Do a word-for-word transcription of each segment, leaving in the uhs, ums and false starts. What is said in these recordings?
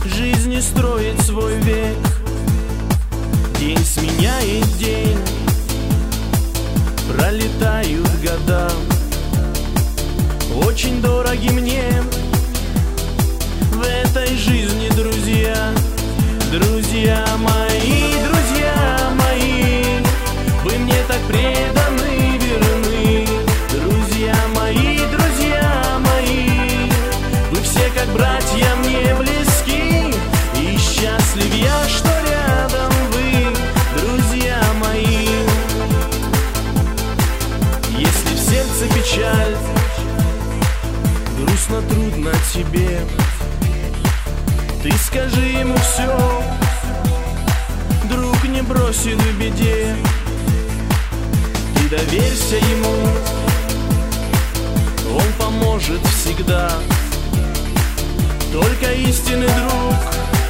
жизни строить свой век. День сменяет день, пролетают года, очень дороги мне в этой жизни друзья. Друзья мои, друзья мои, вы мне так преданы, верны. Друзья мои, друзья мои, вы все как братья мне близки. И счастлив я, что рядом вы, друзья мои. Если в сердце печаль, грустно, трудно тебе, ты скажи ему все, друг не бросит в беде. Ты доверься ему, он поможет всегда. Только истинный друг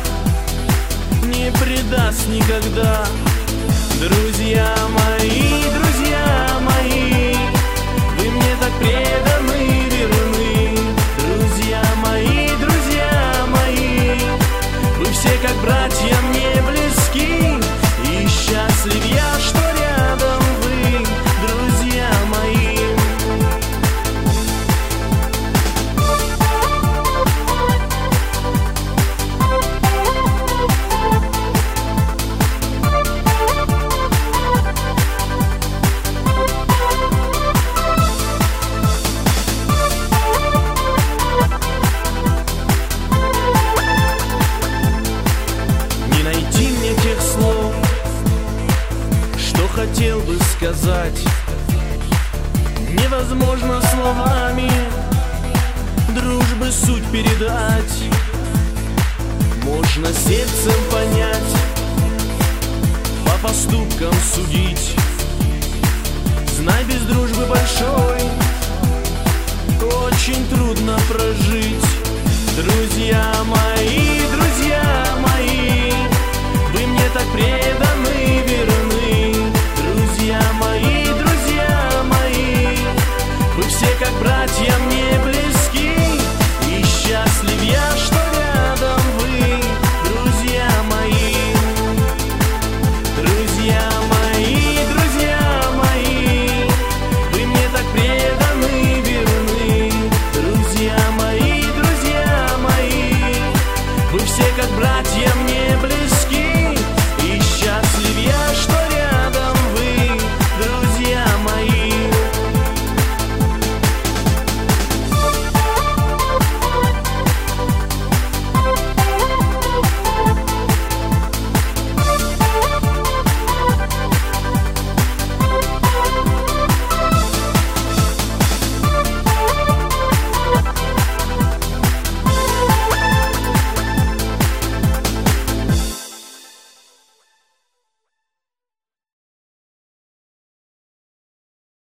не предаст никогда. Друзья мои, друзья мои, вы мне так преданы, верны. Друзья мои, друзья мои, вы все как братья мне близки. И счастлив я, что рядом вы, друзья мои. Хотел бы сказать, невозможно словами дружбы суть передать. Можно сердцем понять, по поступкам судить. Знай, без дружбы большой очень трудно прожить. Друзья мои,